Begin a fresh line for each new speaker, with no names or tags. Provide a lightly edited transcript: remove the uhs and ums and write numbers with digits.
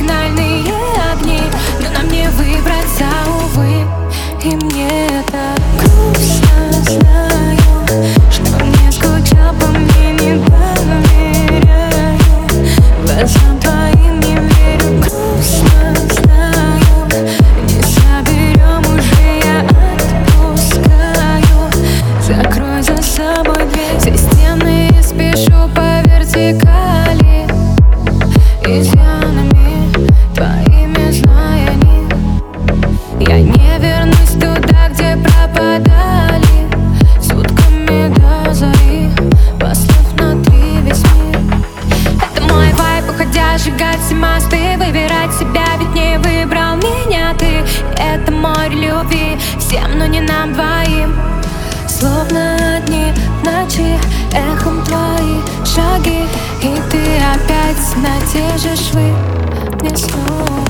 сигнальные огни, но нам не выбраться, увы. И мне это грустно, знаю, что не скучал по мне, не доверяю, глазам твоим не верю. Грустно, знаю, не соберем уже, я отпускаю. Закрой за собой дверь, все стены я спешу по вертикали, изъянами твоими знаниями. Я не вернусь туда, где пропадали сутками до зари, послав на 3 весь мир. Это мой вайб, уходя, сжигать все мосты, выбирать себя, ведь не выбрал меня ты. Это море любви всем, но не нам двоим. Словно одни в ночи, эхом твои шаги, и ты опять на те же швы мне снова.